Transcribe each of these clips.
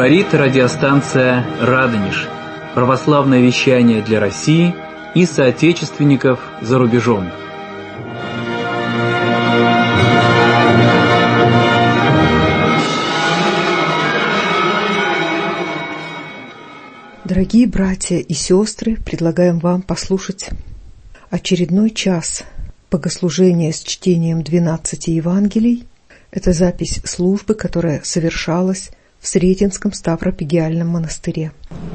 Говорит радиостанция «Радонеж». Православное вещание для России и соотечественников за рубежом. Дорогие братья и сестры, предлагаем вам послушать очередной час богослужения с чтением 12 Евангелий. Это запись службы, которая совершалась в Сретенском Ставропигиальном монастыре.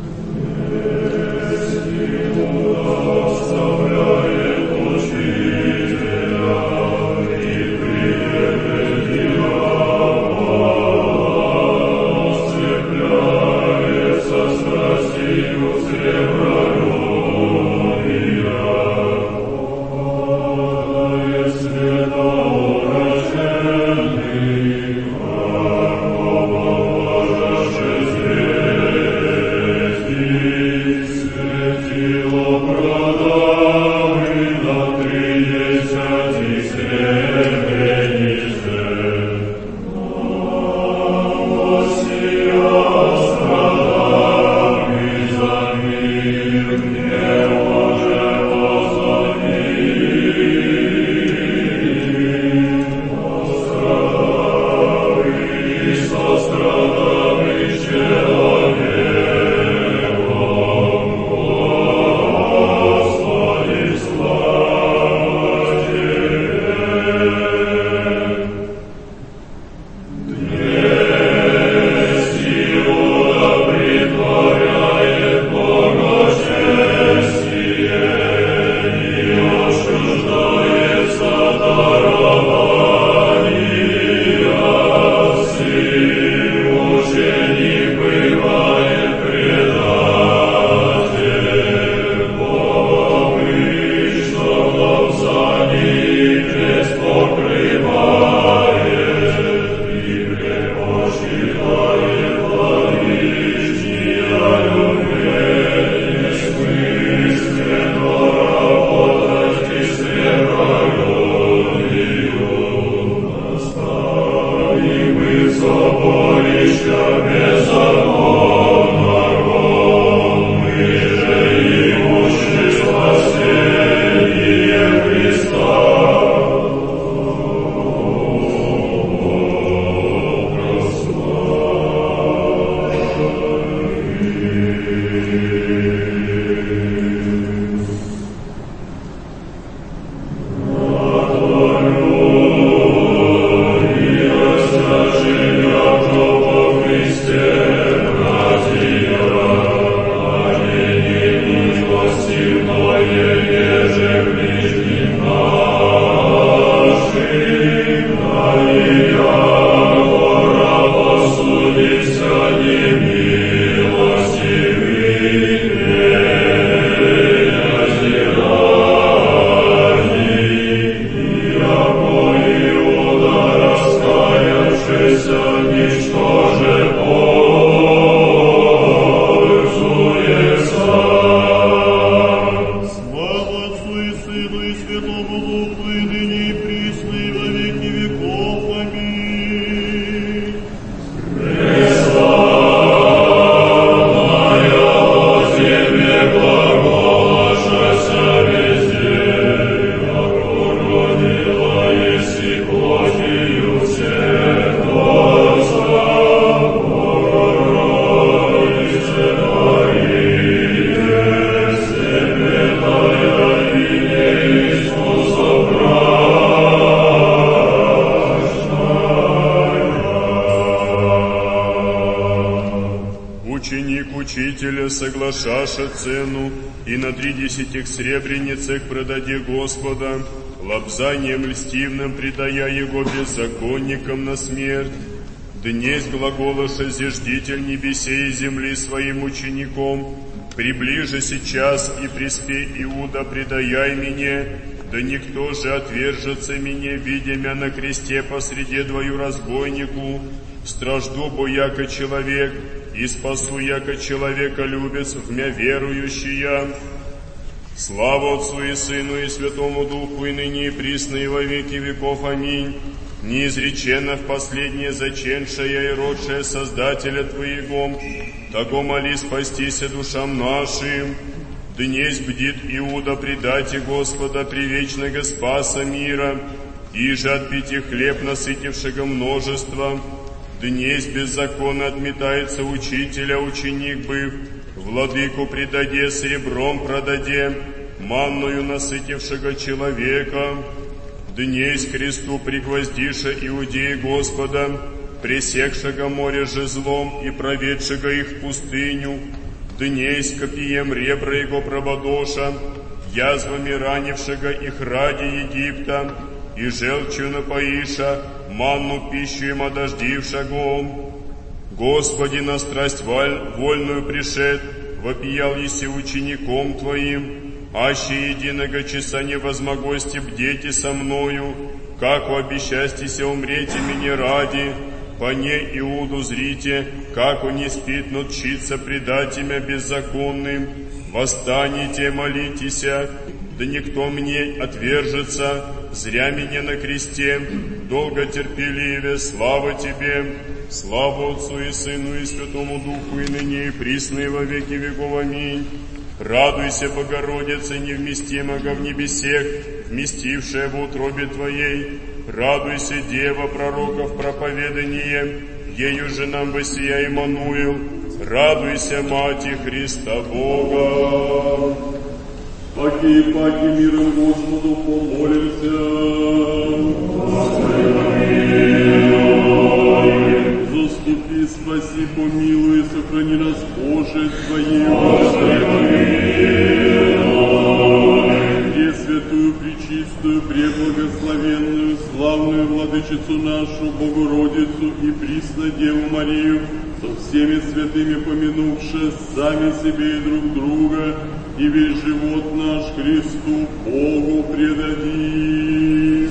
Соглашаша цену, и на 30 сребреницах продаде Господа, лобзанием льстивным предая его беззаконникам на смерть. Днесь глаголоша зиждитель небесей и земли своим учеником, приближи сейчас и приспей Иуда, предаяй меня, да никто же отвержется меня, видя мя на кресте посреди двою разбойнику, стражду бо яко человек, и спасу яко человека любец в мя верующия. Слава Отцу и Сыну и Святому Духу, и ныне и присно и во веки веков. Аминь. неизреченно в последнее заченшая и родшая Создателя Твоего, того моли спастися душам нашим. Днесь бдит Иуда предати Господа, привечного Спаса мира, иже отпити хлеб, насытившего множество. Днесь беззаконно отметается учителя, ученик быв, владыку предаде, серебром продаде, манною насытившего человека. Днесь кресту пригвоздиша иудеи Господа, пресекшего море жезлом и проведшего их в пустыню. Днесь копьем ребра его прободоша, язвами ранившего их ради Египта, и желчью напоиша, манну пищу им одождившего. Господи, на страсть вольную пришед, вопиял еси учеником Твоим, аще единого часа не возмогости бдете со мною, как обещастися умрете мне ради. По ней Иуду зрите, как он не спит, но тщится предать имя беззаконным. Восстанете, молитеся, да никто мне отвержется, зря меня на кресте, долго терпеливее, слава Тебе, слава Отцу и Сыну и Святому Духу, и ныне и присно и во веки веков. Аминь. Радуйся, Богородица, невместимого в небесех, вместившая в утробе Твоей. Радуйся, Дева пророков проповедание, ею же нам воссия Иммануил. Радуйся, Мати Христа Бога. Паки и паки миром Господу помолимся. Заступи, спаси, помилуй, сохрани нас, Боже, Твоей. Пресвятую, пречистую, преблагословенную, славную Владычицу нашу, Богородицу и присно Деву Марию, со всеми святыми помянувши сами себе и друг друга, и весь живот наш Христу Богу предадим.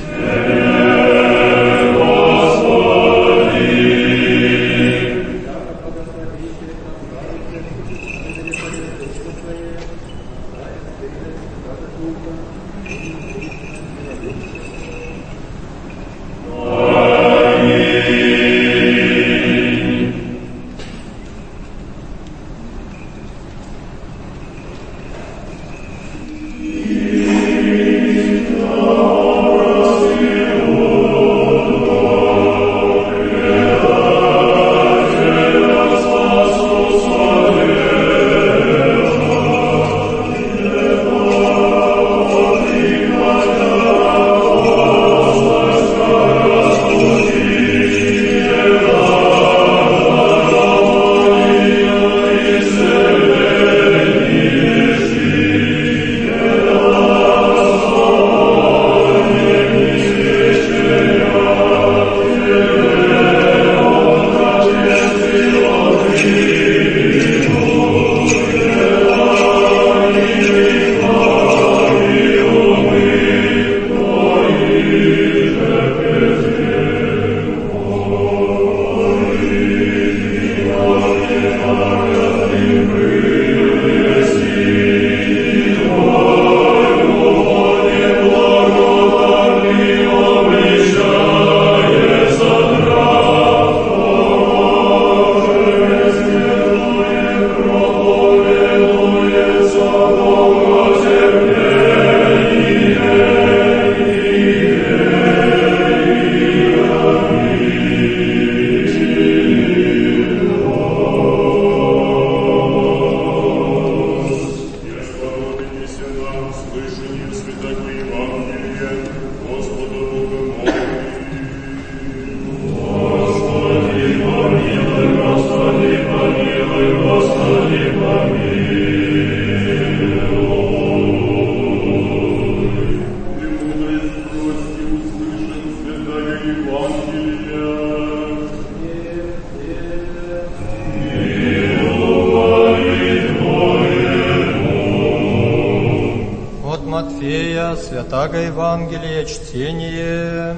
Святаго Евангелия чтение.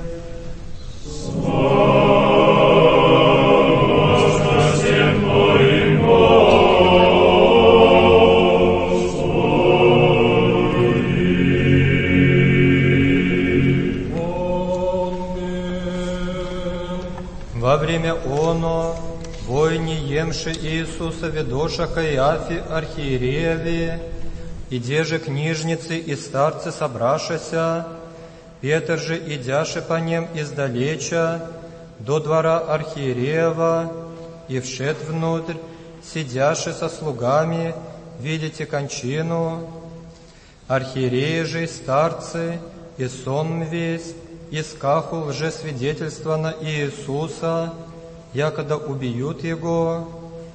приемши Иисуса ведоша Каиафе архиерееве, и деже книжницы и старцы собрашася, Петр же, идяше по нем издалеча, до двора архиереева, и вшед внутрь, сидяше со слугами, видите кончину. Архиереи же и старцы, и сон весь, искаху лжесвидетельства на Иисуса, якода убьют его,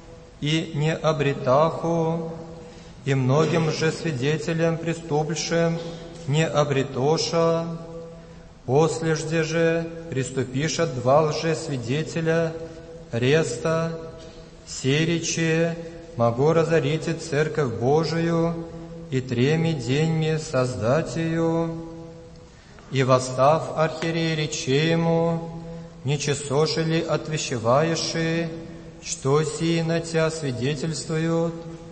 и не обретаху, и многим лжесвидетелям преступшим не обретоша. Послежде же приступиша два лжесвидетеля, реста, серичи, могу разорить и церковь Божию, и 3 деньми создать ее. И восстав архиерей рече ему, не часоши ли отвещеваеши, что сии на тебя свидетельствуют?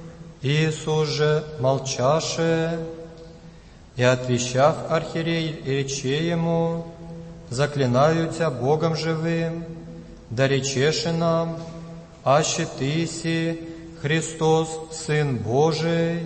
Иисус же молчаше. И отвещав архиерей рече ему, заклинаю тебя Богом живым, да речеши нам, аще ты си Христос, Сын Божий.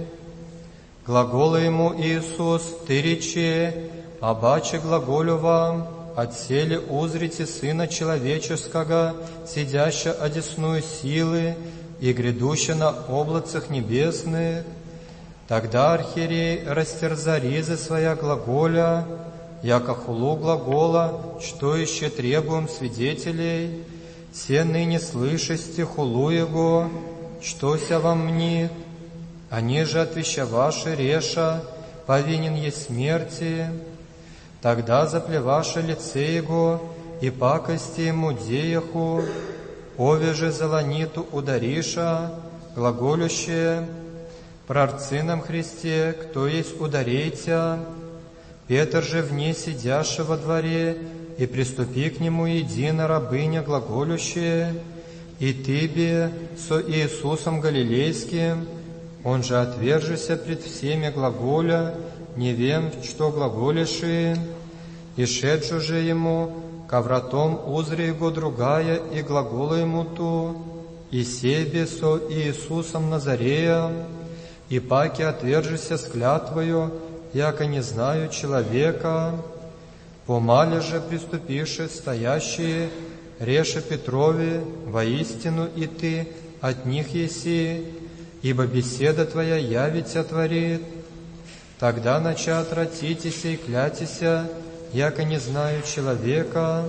Глагола ему Иисус, ты рече, обаче глаголю вам, отселе узрите Сына Человеческого, сидяща одесную силы и грядуща на облацах небесных. Тогда архиерей растерза ризы своя глаголя, яко хулу глагола, что еще требуем свидетелей, все ныне слышасте хулу его, что ся вам мнит. Они же отвещаваши реша, повинен есть смерти. Тогда заплеваше лице его и пакости ему деяху, ове же заланиту удариша, глаголющее, прорцы нам Христе, кто есть ударейте. Петр же вне сидящего во дворе, и приступи к нему едино рабыня глаголющая, и ты бе со Иисусом Галилейским, он же отвержися пред всеми глаголя, не вем, что глаголиши, и шедшу же ему, ковратом узре его другая, и глагола ему ту, и себе со Иисусом Назареем, и паки отвержися с клятвою, яко не знаю человека. Помале же приступивши стоящие, реше Петрове, воистину и ты от них еси, ибо беседа твоя явить отворит. Тогда нача отратитеся и клятися, яко не знаю человека.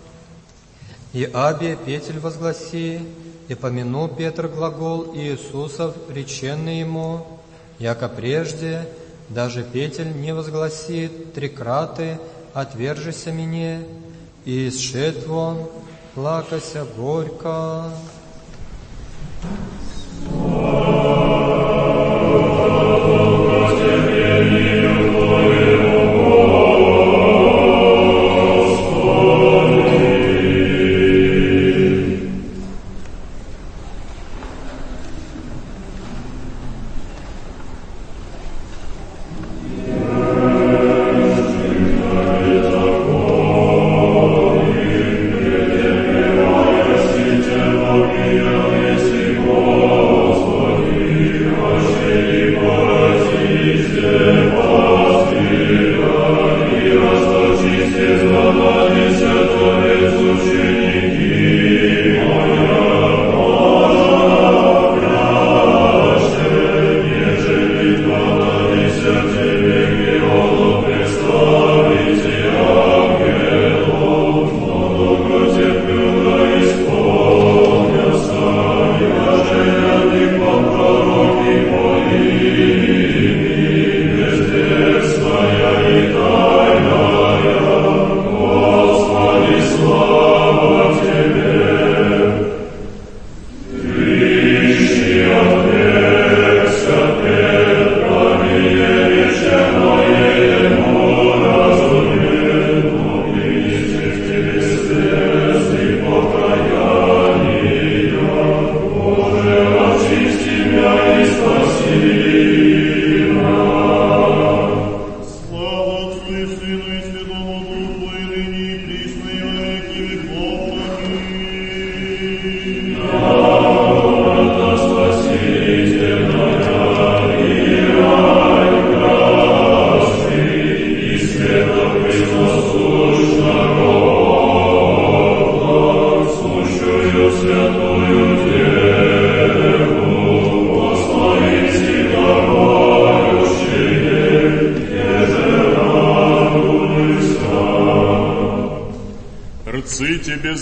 И абе Петель возгласи, и помянул Петр глагол Иисусов, реченный ему, яко прежде, даже Петель не возгласит 3 краты, отвержися мне, и исшед вон, плакася горько.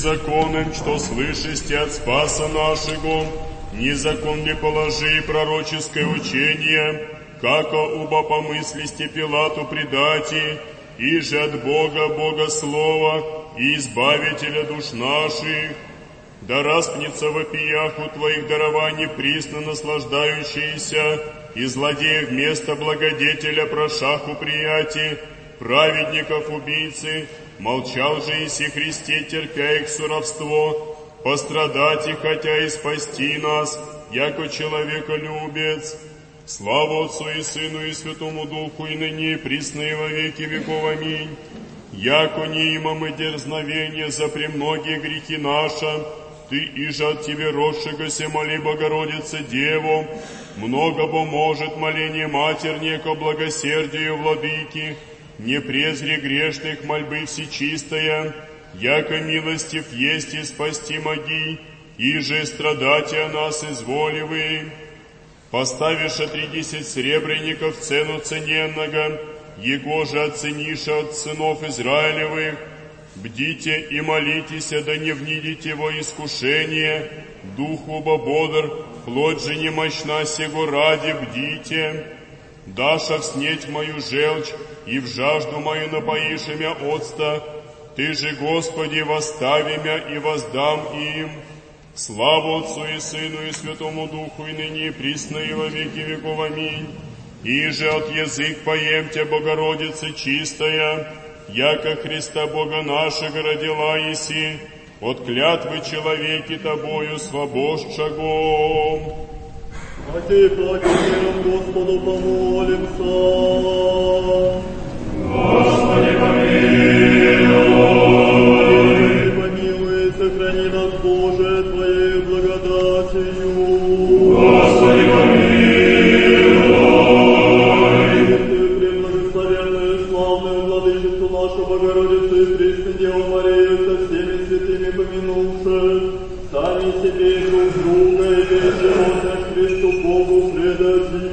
законом, что слышите от Спаса нашего, не закон ли положи пророческое учение, како уба помыслисте Пилату предати, и же от Бога Богослова и Избавителя душ наших, да распнется в опиях у Твоих дарований присно наслаждающиеся, и злодеев вместо благодетеля прошаху прияти, праведников убийцы, молчал же Иси Христе, терпя их суровство, пострадать и хотя и спасти нас, яко человеколюбец. Слава Отцу и Сыну и Святому Духу, и ныне и присно и во веки веков. Аминь. Яко не имам и дерзновение за премногие грехи наши, Ты иже от Тебе росшегося моли Богородице Деву, много поможет моление матернее ко благосердию Владыки, не презри грешных мольбы всечистая, яко милостив есть и спасти моги, иже страдати о нас изволивы. Поставишь 30 сребреников в цену цененного, его же оценишь от сынов Израилевых. Бдите и молитесь, да не внидите во искушение, дух оба бодр, плоть же немощна сего ради, бдите. Даша вснеть мою желчь, и в жажду мою напоишь имя отста, Ты же, Господи, восстави мя и воздам им. Слава Отцу и Сыну и Святому Духу, и ныне и присно и во веки веков. Аминь. Иже от язык поемте, Богородице чистая, яко Христа Бога нашего родила еси, от клятвы человеки Тобою свобожшагом. Отец, Владимиром Господу помолимся. Господи, помилуй. Помилуй, сохрани нас, Боже, Твоей благодатью. Господи, помилуй. Преблагословенную, славную Владычицу нашу Богородицу и Пресную Деву Марию со всеми святыми помянувши, сами себе и друг друга и весь живот наш Христу Богу предадим.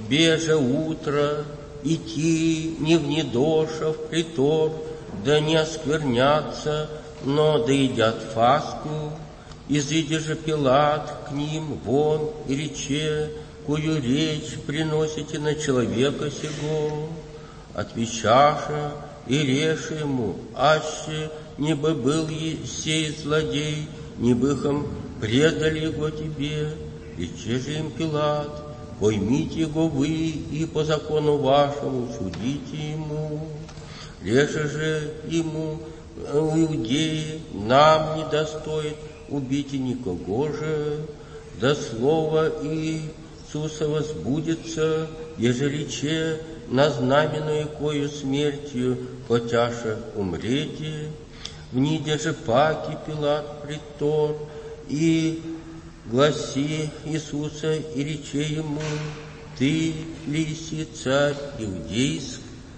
беже утро, идти не в недоша в притор, да не осквернятся, но да едят фаску. Изыди же Пилат к ним вон и рече, кую речь приносите на человека сего. Отвечаша и реши ему, аще не бы был сей злодей, не бы им предали его тебе. Рече же им Пилат, поймите его вы и по закону вашему судите ему. Реже же ему иудеи, нам не достоит убить и никого же, да слово Иисуса возбудется, еже рече на знаменную кою смертью хотяша умрете. Вниде же паки Пилат притор и гласи Иисуса и рече ему, ты ли си царь иудейск?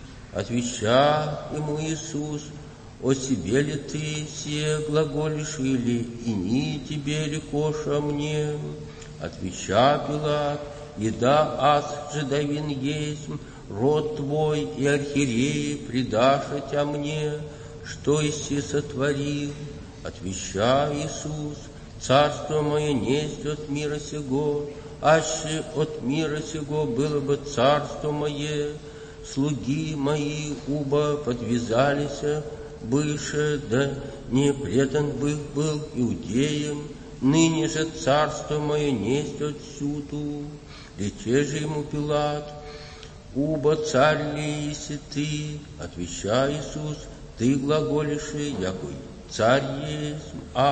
Отвеча ему Иисус, о себе ли ты сие глаголишь, или и не тебе ли коша мне? Отвеча Пилат, еда аз жидовин есть, род твой и архиереи предаша тя мне, что иси сотворил? Отвеча Иисус, царство мое несть от мира сего, аще от мира сего было бы царство мое, слуги мои уба подвязались быше, да не предан бы был иудеям, ныне же царство мое несть отсюду. Рече же ему Пилат, уба царь ли еси ты? Отвеча Иисус, ты глаголишь, якой царь есть,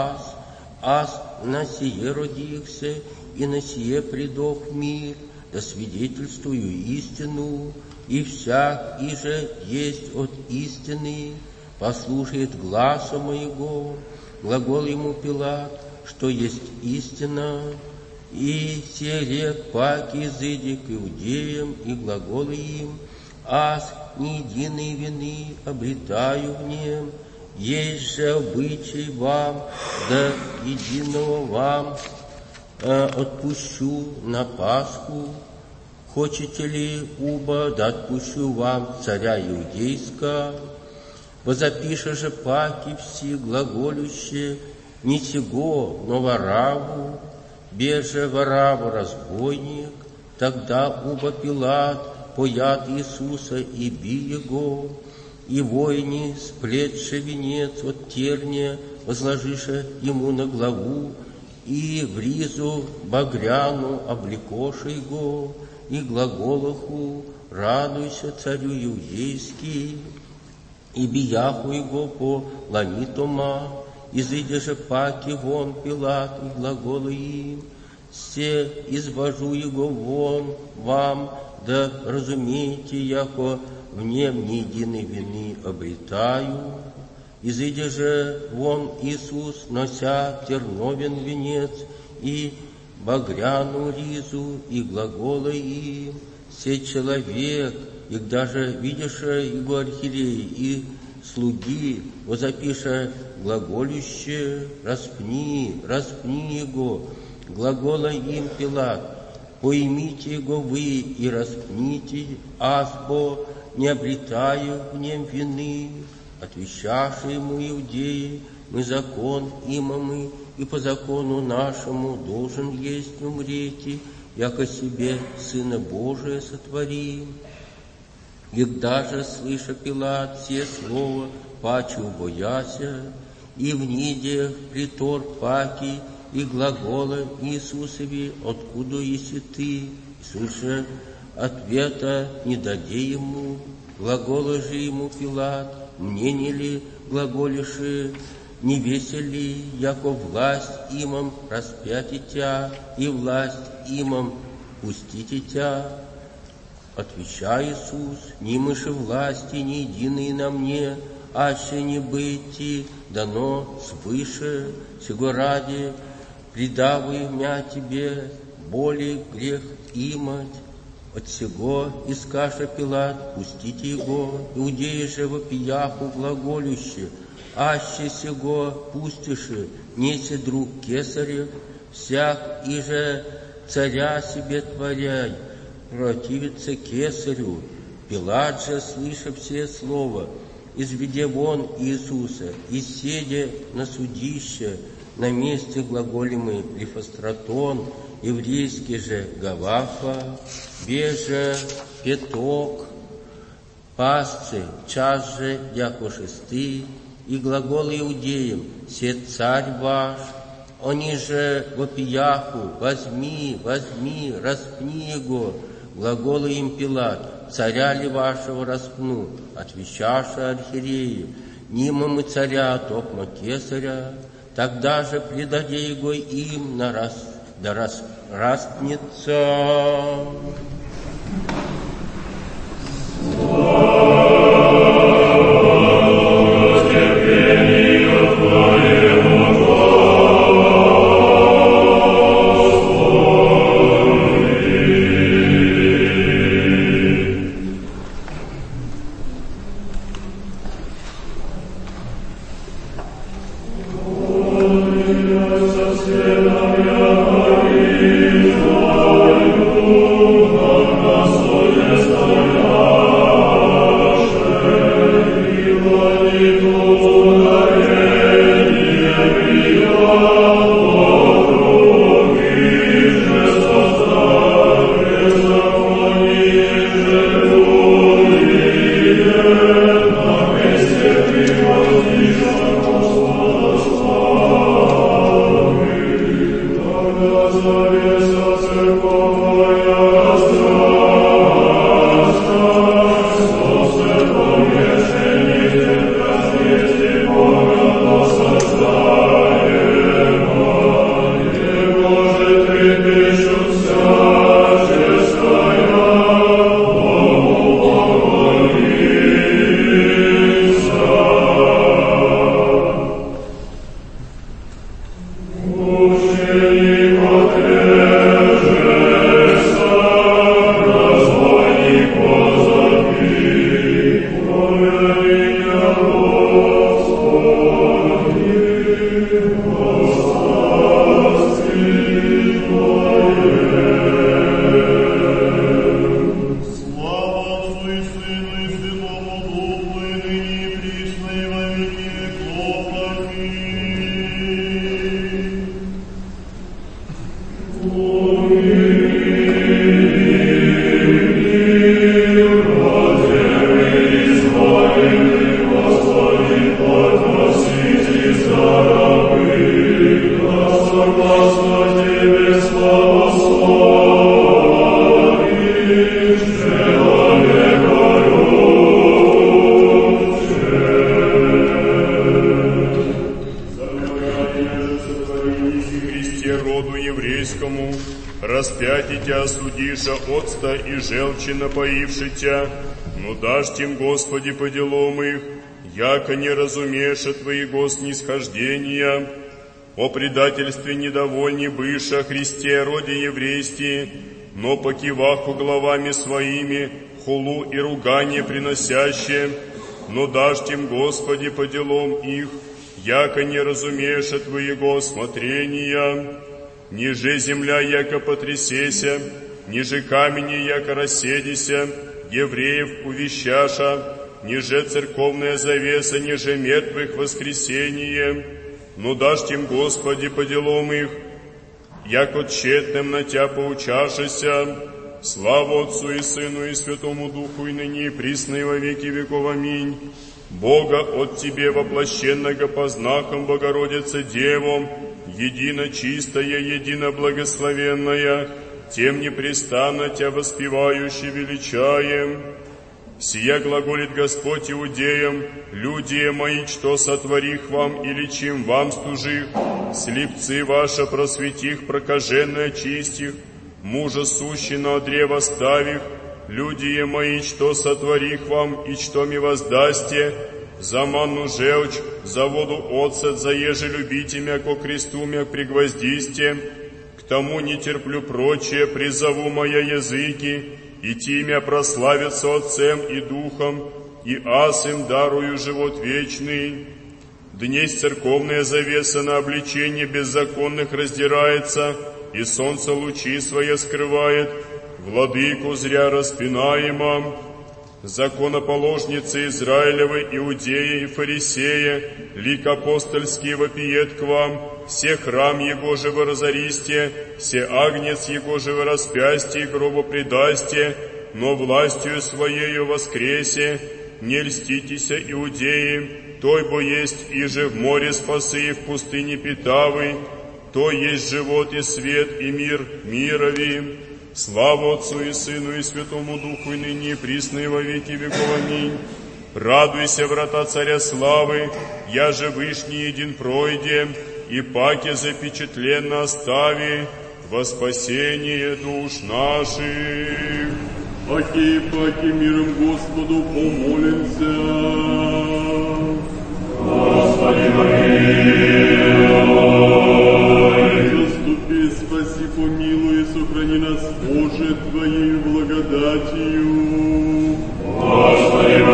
аз на сие родихся, и на сие придох в мир, да свидетельствую истину, и всяк иже есть от истины, послушает гласа моего. Глагол ему Пилат, что есть истина, и се рек паки изыди к иудеям, и глаголы им, аз ни единой вины обретаю в нем, есть же обычай вам, да единого вам отпущу на Пасху. Хочете ли уба, да отпущу вам царя иудейска? Возопиша же паки все глаголющие, не сего, но Вараву, беже Вараву разбойник. Тогда уба Пилат поят Иисуса и би его, и воини, сплетши венец от терния, возложиша ему на главу, и в ризу багряну облекоша его, и глаголоху, радуйся, царю иудейский, и бияху его по ламитома, изыдя же паки вон Пилат, и глаголы им, се извожу его вон вам, да разумеете, яко в нем ни единой вины обретаю. Изыдя же вон Иисус, нося терновен венец и багряну ризу, и глаголы им, се человек, и даже видяша его архиереи и слуги, возопиша глаголюще, распни его, глагола им Пилат, поймите его вы и распните, азбо не обретаю в нем вины. Отвечавши ему иудеи, мы закон имамы, и по закону нашему должен есть умреть, яко себе Сына Божия сотворим. И даже слыша Пилат все слова, паче убояся, и в ниде притор паки, и глагола Иисусови, откуда еси ты? Иисус же ответа не даде ему, глагола же ему Пилат, мне не ли глаголиши, не весели, яко власть имам распяти тя, и власть имам пустите тя? Отвеча Иисус, ни мыши власти, ни единые на мне, аще не быть дано свыше, сего ради предавы мя тебе, боли грех имать. От сего искаша Пилат, пустите его, иудеи же вопияху глаголюще, аще сего пустиши, неси друг кесарев, всяк иже царя себе творяй, противится кесарю. Пилат же, слышав сие слово, изведе вон Иисуса и седя на судище, на месте глаголемый Лифостратон, еврейский же Гавафа, беже пяток, пасцы, час же дяко шесты, и глагол иудеям, се царь ваш, они же вопияху, возьми, возьми, распни его, глаголы им Пилат, царя ли вашего распну, отвечаша архиерею, нима мы царя, токма кесаря, тогда же предаде его им распнется. Напоивши но дашь тем, Господи, по делам их, яко не разумеша Твоего снисхождения, о предательстве недовольни быша о Христе роде еврействе, но покиваху главами своими, хулу и ругание приносяще, но дашь тем, Господи, по делам их, яко не разумеша Твоего смотрения, ниже земля яко потрясеся, ниже камени яко расседися, евреев увещаша, ниже церковная завеса, ниже мертвых воскресение, но дашь тем, Господи, по делам их, яко тщетным на Тя поучашися, слава Отцу и Сыну и Святому Духу, и ныне и присно и во веки веков. Аминь. Бога от Тебе воплощенного познахом Богородице Девом, едино чистая, едино благословенная, тем непрестанно Тя воспевающе величаем. Сия глаголит Господь иудеям: люди мои, что сотворих вам, или чем вам служих, слепцы ваши просветих, прокаженные очистих, мужа сущий на древо ставих, люди мои, что сотворих вам, и что ми воздасте, за манну желчь, за воду оцет, за еже любите мя, ко кресту мя пригвоздисте, к тому не терплю прочее, призову моя языки, и тимя прославится Отцем и Духом, и аз им дарую живот вечный. Днесь церковная завеса на обличение беззаконных раздирается, и солнце лучи свои скрывает. владыку зря распинаемом, законоположницы Израилевы, Иудея и Фарисея, лик апостольский вопиет к вам, все храм Его же вы разористе, все агнец Его же вы распясте и гробу предасте, но властью Своею воскресе, не льститеся, иудеи, той бо есть иже в море спасы и в пустыне питавы, то есть живот и свет и мир мирови. Слава Отцу и Сыну и Святому Духу, и ныне и присно и во веки веков. Аминь. Радуйся, врата Царя Славы, я же вышний един пройде, и паки запечатленно остави во спасение душ наших. Паки, паки, миром Господу помолимся. Господи, помилуй. Заступи, спаси, помилуй, сохрани нас, Боже, Твоей благодатью. Господи,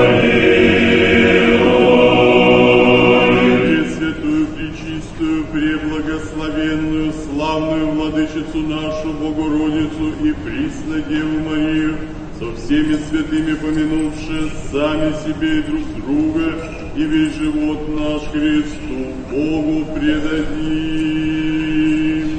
помилуй. Пресвятую, пречистую, преблагословенную, славную владычицу нашу, Богородицу и присно Деву Марию, со всеми святыми помянувши сами себе и друг друга, и весь живот наш Христу Богу предадим.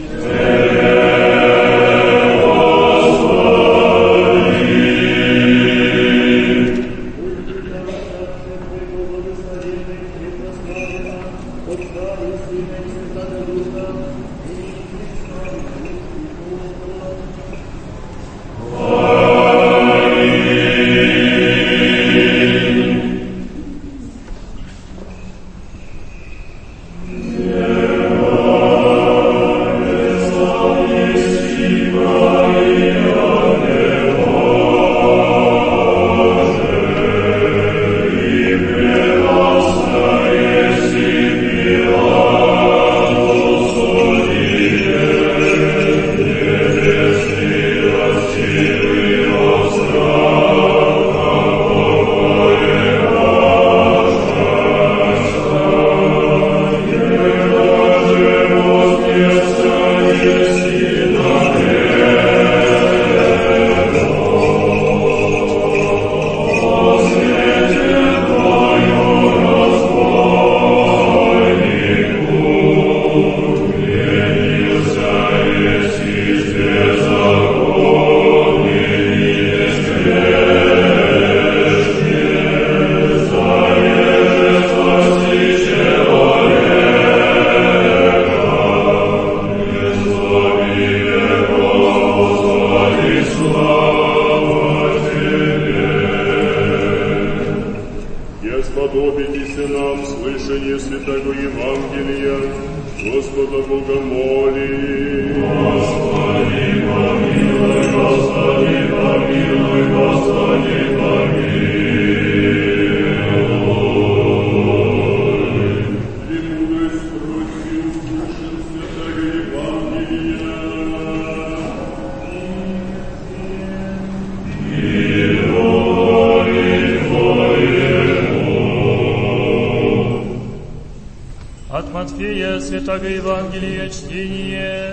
Святого Евангелия чтение.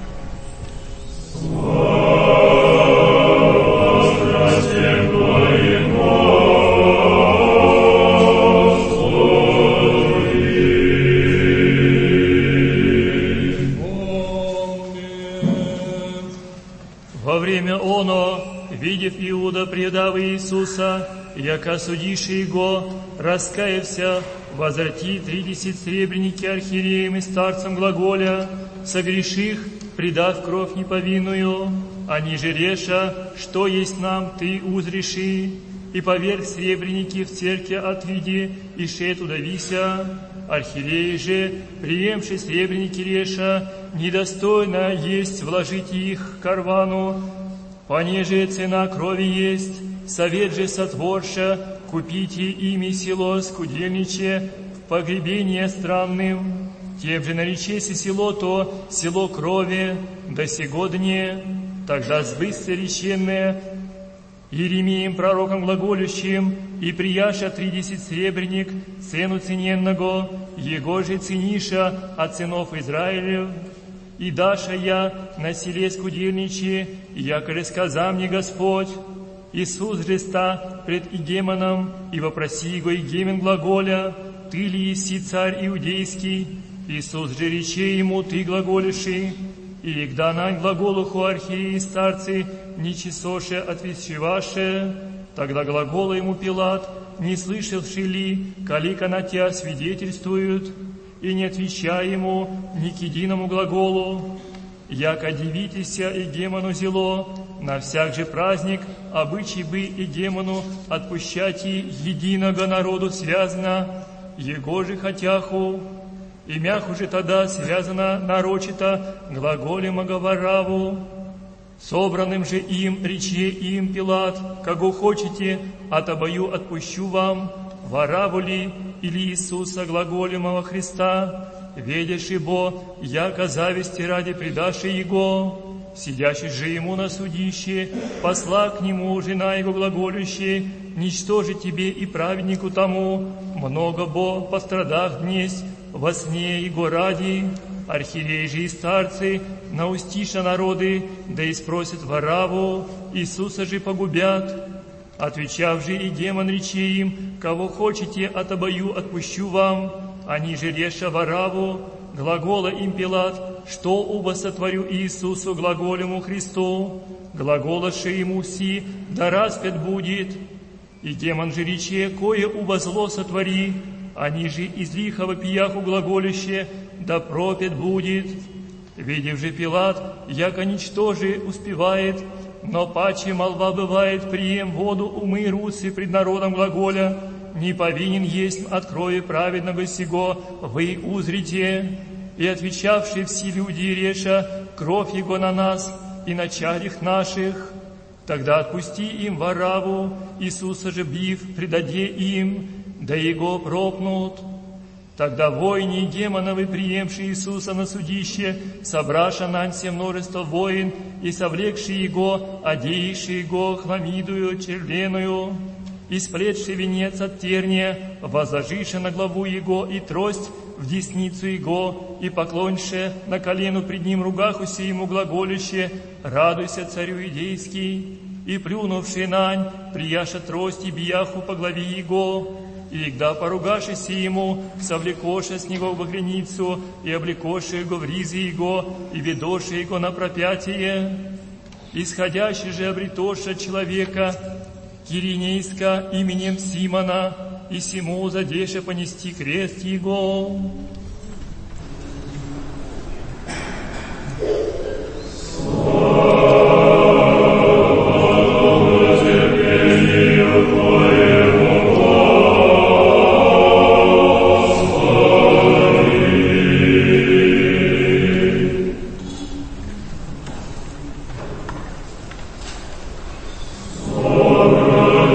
Во время оно, видев Иуда, предав Иисуса, яко судиши его, раскаявся, возврати 30 сребреники архиереям и старцам глаголя, согреших, предав кровь неповинную, они же реша, что есть нам, ты узреши, и поверх сребреники в церкви отведи, и ше туда вися. Архиерей же, приемши сребреники реша, недостойно есть вложить их к карвану, понеже цена крови есть, совет же сотворша, купите ими село скудельниче в погребение странным, тем же наречеси село то село крови до сего дне, тогда сбысться реченное Иеремием пророком глаголющим, и прияша 30 сребреник, цену цененного, его же цениша от сынов Израилев, и даша я на селе скудельниче, якоре сказа мне Господь. Иисус Христа пред Игемоном, и вопроси его Игемен глаголя, ты ли иси царь иудейский? Иисус же рече ему, ты глаголиши. И когда нань глаголуху архиереи и старцы, не чесоше отвечеваше, тогда глагола ему Пилат, не слышавши ли, калика на тебя свидетельствуют, и не отвечая ему ни к единому глаголу. Яко дивитеся Игемону зело, на всяк же праздник обычай бы Игемону отпущать и единого народу связано, его же хотяху, и мяху же тогда связано нарочито глаголем оговораву. Собранным же им рече им Пилат, кого хочете, отобою отпущу вам, вораву ли или Иисуса глаголемого Христа, ведеши бо, яко зависти ради предаши Его. Сидящий же ему на судище, посла к нему жена его глаголющая, ничтоже тебе и праведнику тому, много бо пострадах днесь, во сне его ради. Архиереи же и старцы наустиша народы, да и спросят вораву, Иисуса же погубят. Отвечав же Игемон рече им, кого хочете, отобою отпущу вам. Они же реша вораву, глагола им Пилат, что убо сотворю Иисусу глаголему Христу, глаголаше ему си, да распят будет. Игемон же рече, кое убо зло сотвори, они же из лихого пияху глаголище, да пропят будет. Видев же Пилат, яко ничтоже успевает, но паче молва бывает, прием воду умы руцы пред народом глаголя, не повинен есть, открое праведного сего, вы узрите. И отвечавшие все люди реша, кровь его на нас и на чадях наших. Тогда отпусти им вораву, Иисуса же бив, предаде им, да его пропнут. Тогда воини Игемоновы, приемшие Иисуса на судище, собраша нансе множество воин, и совлекши его, одеявши его хламидую червленую, и сплетши венец от терния, возложивши на главу его и трость в десницу его, и поклоньше на колену пред ним ругахуся ему глаголище, радуйся, царю идейский, и плюнувши нань, прияша трость и бияху по главе его. И когда поругашися ему, совлекоша с него в багряницу, и облекоша его в ризы его, и ведоша его на пропятие. Исходящий же обретоша человека, Киринейска именем Симона, и сему задеше понести крест его.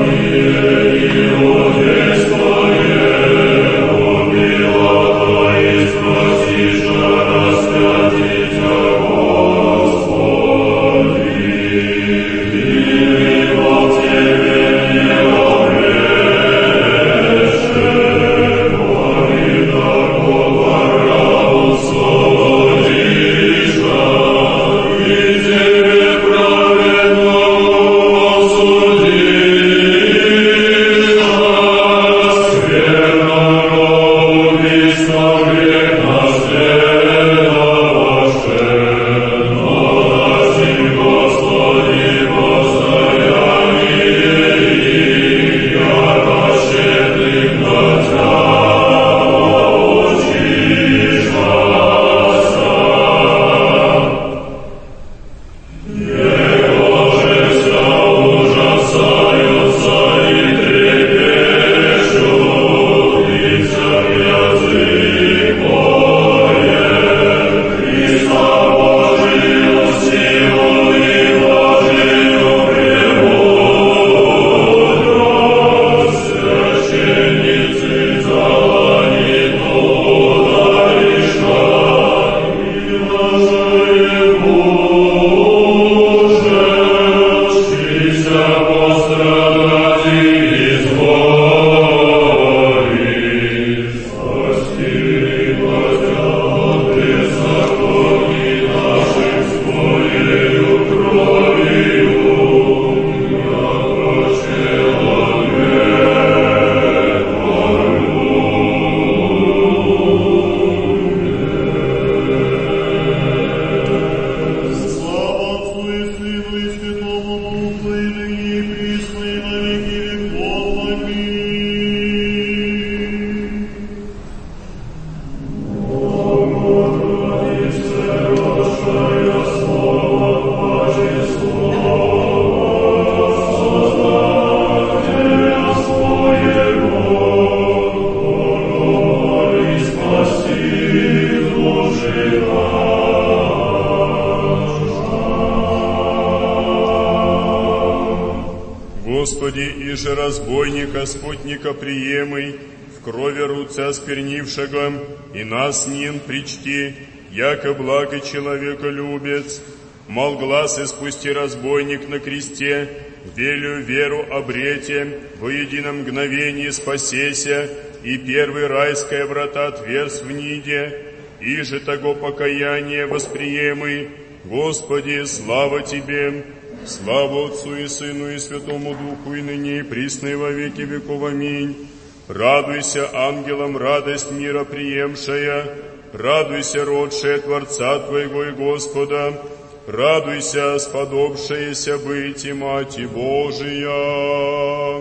Господи, Господи, иже разбойника, спутника приемый, в крови руца сквернившего, и нас нин причти, яко благо человека любец. Мол глаз испусти разбойник на кресте, велю веру обрете, во едином мгновении спасеся, и первый райская врата отверз в ниде, иже того покаяние восприемый. Господи, слава Тебе, слава Отцу и Сыну и Святому Духу, и ныне и присно и во веки веков. Аминь. Радуйся, ангелам, радость мира приемшая, радуйся, родшая Творца Твоего и Господа, радуйся, сподобшаяся быть и Мать Божия.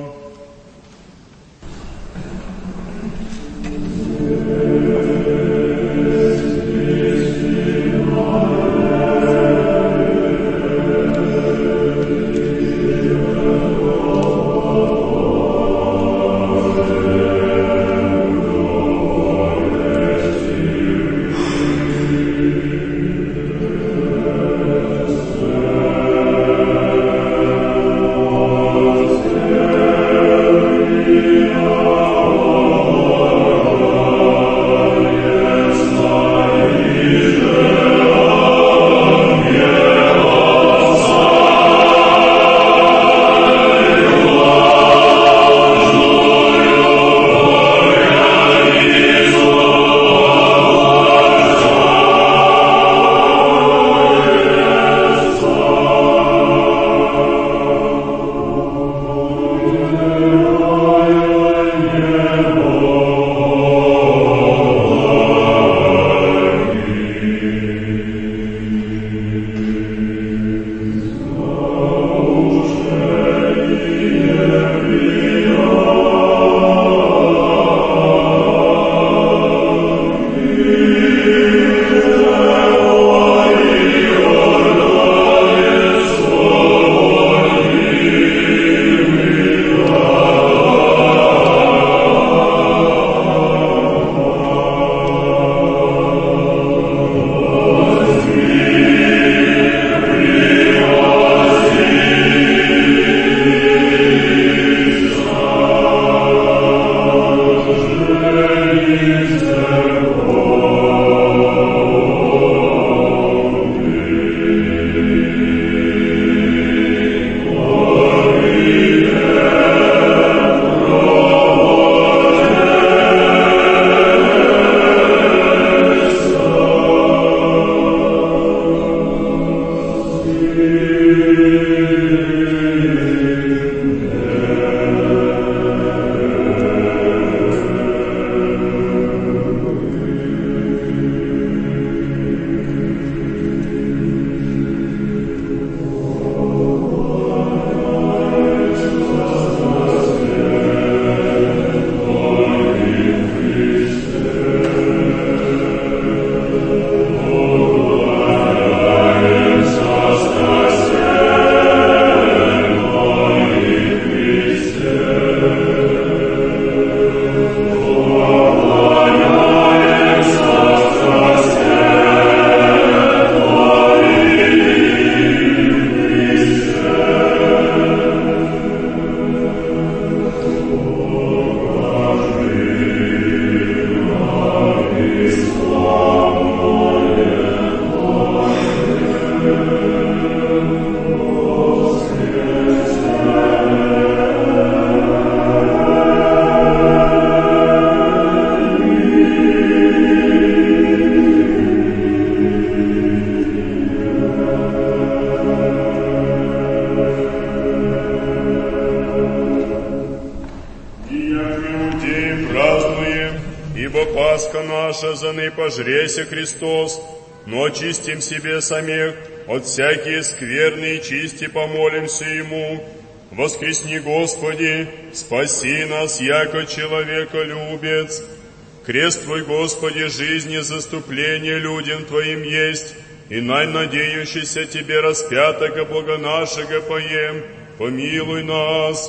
Пасха наша, заны пожресе Христос, но очистим себе самих от всякие скверны и чисти помолимся Ему. Воскресни, Господи, спаси нас, яко человека любец. Крест Твой, Господи, жизни заступление людям Твоим есть, и надеющийся Тебе распятого Бога нашего поем, помилуй нас.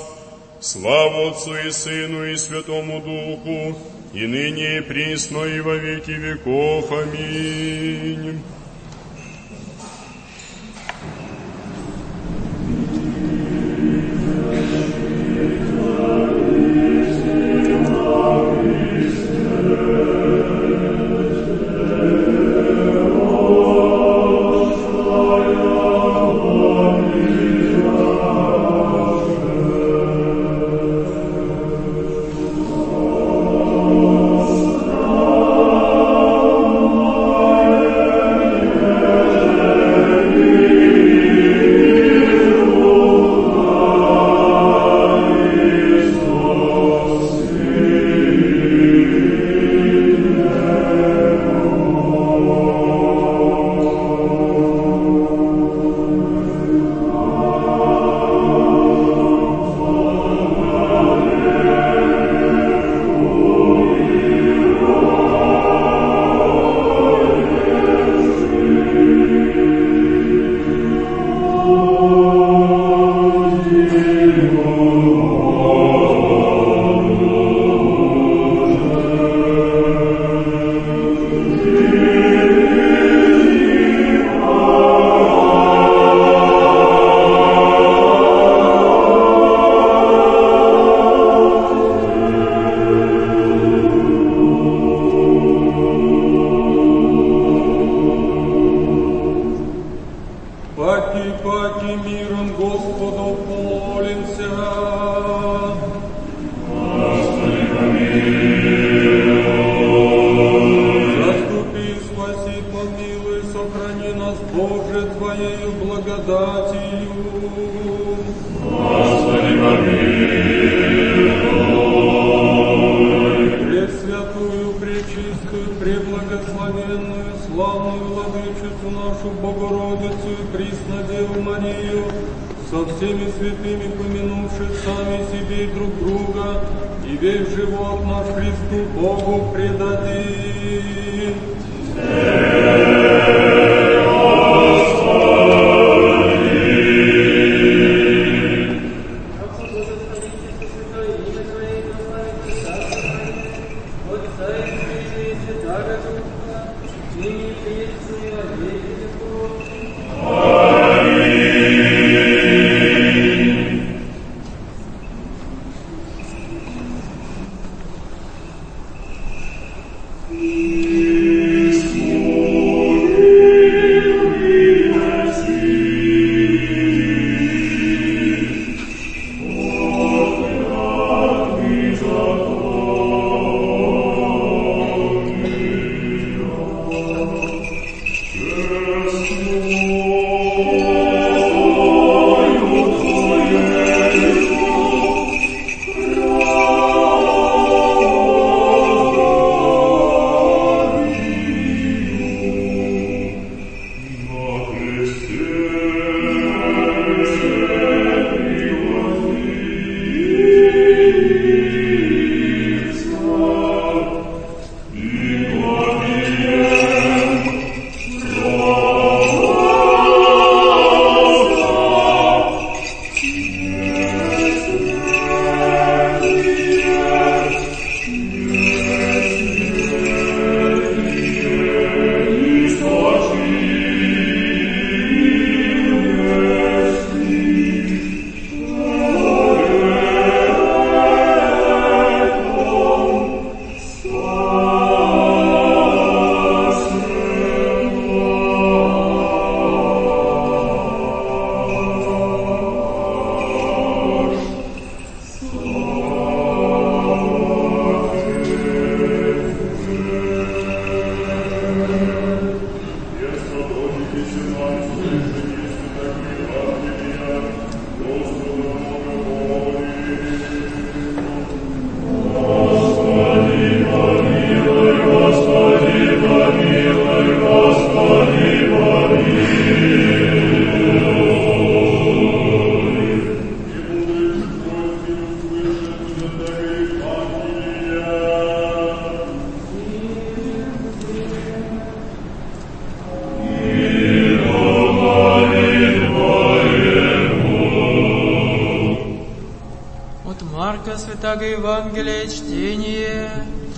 Слава Отцу и Сыну и Святому Духу, и ныне и присно и во веки веков. Аминь. Твоею благодатью. Господи, помилуй. Пресвятую, пречистую, преблагословенную, славную Владычицу нашу Богородицу и Преснодеву Марию, со всеми святыми помянувши сами себе и друг друга, и весь живот наш Христу Богу предадим. Святаго Евангелия чтение.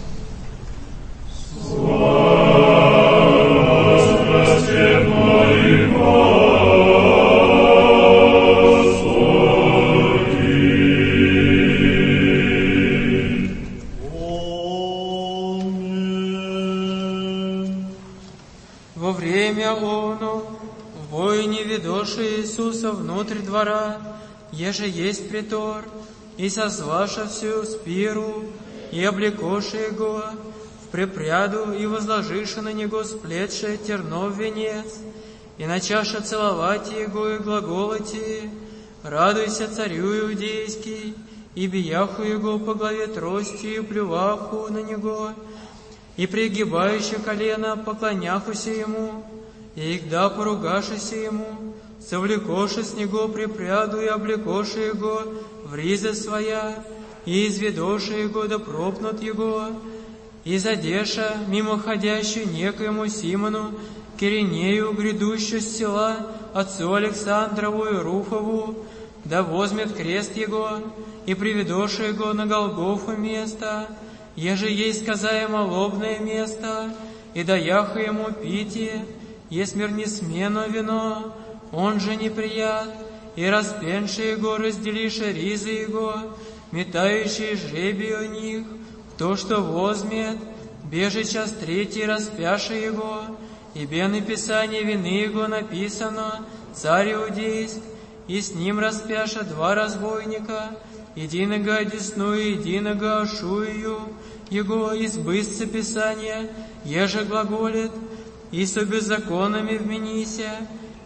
Во время оно, воине ведоши Иисуса внутрь двора, еже есть притор, и созваша всю спиру, и облекоши его в препряду, и возложиши на него сплетшее терно в венец, и начаша целовать его и глаголоти: «Радуйся, царю иудейский», и бияху его по главе тростью и плюваху на него, и пригибающи колено поклоняхуся ему, и игда поругашися ему, совлекоши с него препряду и облекоши его в ризы своя, и изведоши его да пропнут его, и задеша мимоходящую некоему Симону, Киринею, грядущую с села, отцу Александрову и Руфову, да возьмет крест его, и приведоши его на Голгофу место, еже ей сказаемо лобное место, и даяха ему питие, есмер несменно вино, он же неприят, и распенши его разделиши ризы его, метающие жребий у них, то, что возьмет, бежи час третий распяши его, ибо на писании вины его написано: царь иудейск, и с ним распяша два разбойника, единого одесную, единого ошую его, избыстся писания, еже глаголит, и со беззаконами вменися,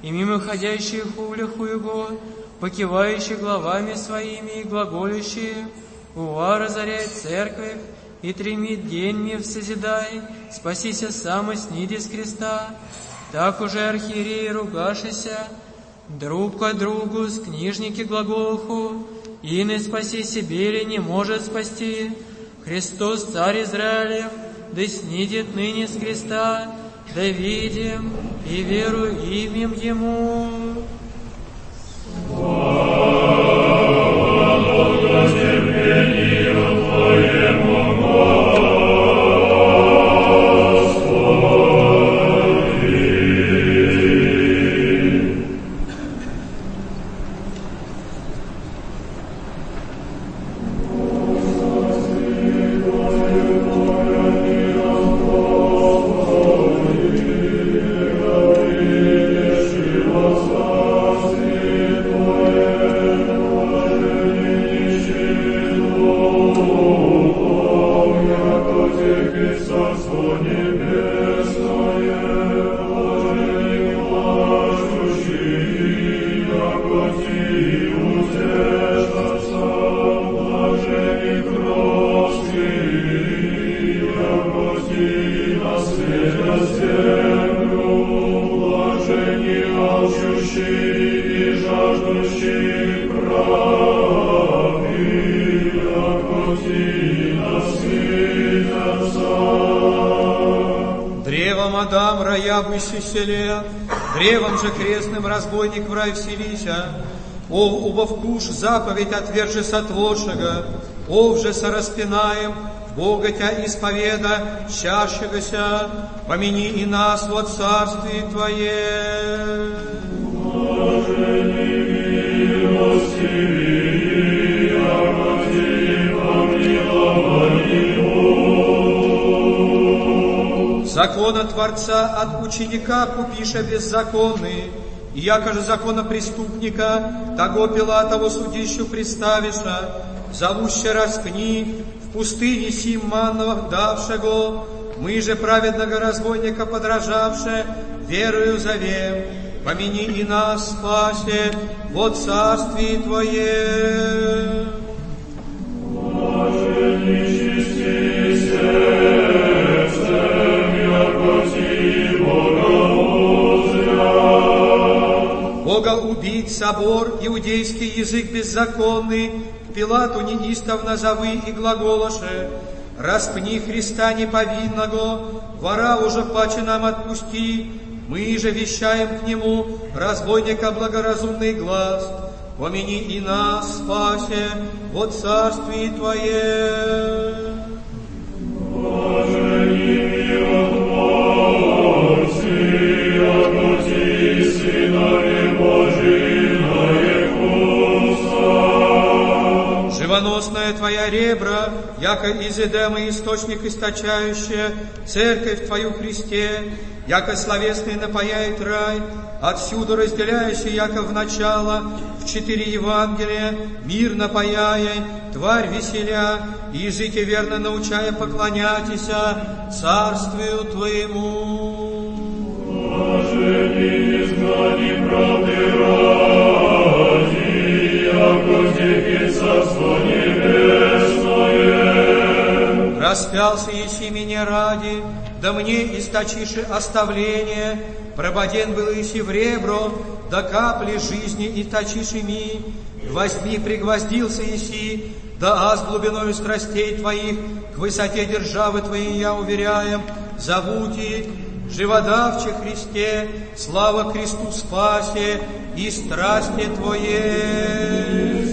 и мимоходящих улиху его, покивающих главами своими и глаголющие, уа разоряет церковь, и тремит день мир созидай, спасися сам и сниди с креста. Так уже архиереи ругашися, друг к другу с книжники глаголуху, и не спаси себе ли не может спасти. Христос, царь Израилев, да снидет ныне с креста, да видим и верую имем Ему. Древом Адам рая высеселе, древом же крестным разбойник в рай вселися. Ов убовкуш заповедь отвержи сотворшего, ов же сораспинаем Бога тя исповеда, щащегося, помяни и нас во царстве Твое. Закона Творца от ученика купиша беззаконный, и яко же закона преступника, того Пилатову судищу представиша, зовуще распни, в пустыне сим манного давшего, мы же праведного разбойника подражавше, верою зовем, помяни и нас, спасе, во царстве Твое. Бога убить собор, иудейский язык беззаконный, к Пилату неистовно зовы и глаголоше, распни Христа неповинного, вора уже паче нам отпусти, мы же вещаем к Нему разбойника благоразумный глаз, помяни и нас, спасе, во царстве Твое. Живоносная Твоя ребра, яко из Эдема источник источающая, церковь Твою Христе, яко словесный напояет рай, отсюда разделяющий, яко в начало, в 4 Евангелия, мир напояй, тварь веселя, и языки верно научая поклоняйтеся царствию Твоему. Блаженни изгнани правды ради, яко втеки царство небесное. Распялся еси меня ради, да мне источиши оставление, прободен был еси в ребро, да капли жизни и точиши ми, гвоздьми пригвоздился еси, да аз глубиною страстей Твоих к высоте державы Твоей я уверяем, зовути, живодавче Христе, слава Христу спасе и страсти Твоей.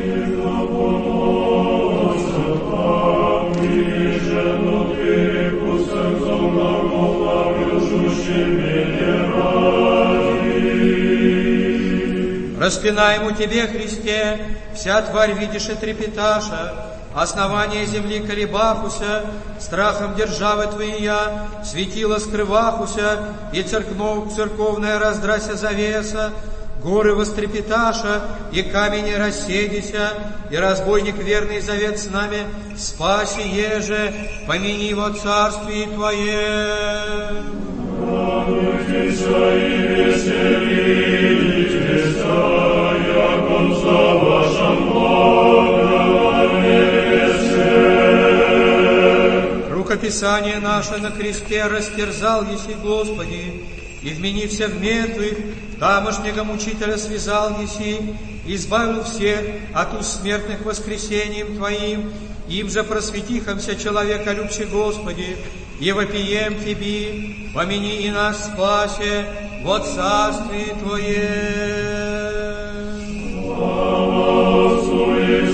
Распинаем у Тебе, Христе, вся тварь видишь и трепеташа, основание земли колебахуся, страхом державы Твоя, светило скрывахуся, и церковная раздрася завеса, горы вострепеташа, и камень расседися, и разбойник верный завет с нами, спаси еже, помяни во царстве Твое. Рукописание наше на кресте растерзал еси, Господи, и, вменився в мертвых, тамошнего мучителя связал еси, избавил всех от уст смертных воскресением Твоим, им же просветихомся человека любче, Господи, и вопием Тебе, помяни и нас спасе во царстве Твое. Слава Отцу и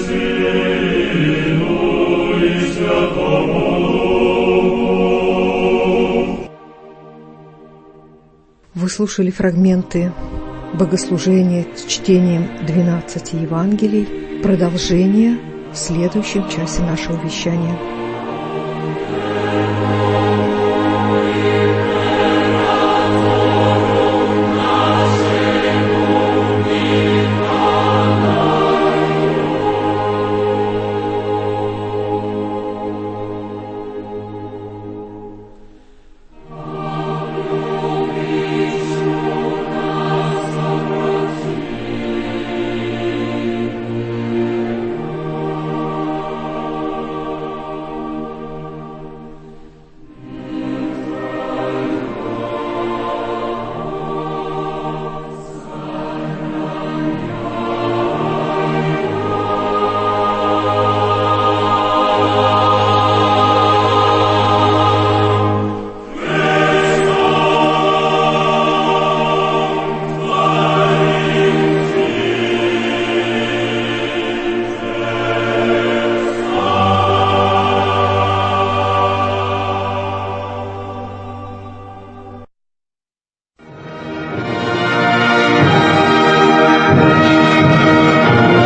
Сыну и Святому Духу. Вы слушали фрагменты богослужения с чтением 12 Евангелий. Продолжение в следующем часе нашего вещания.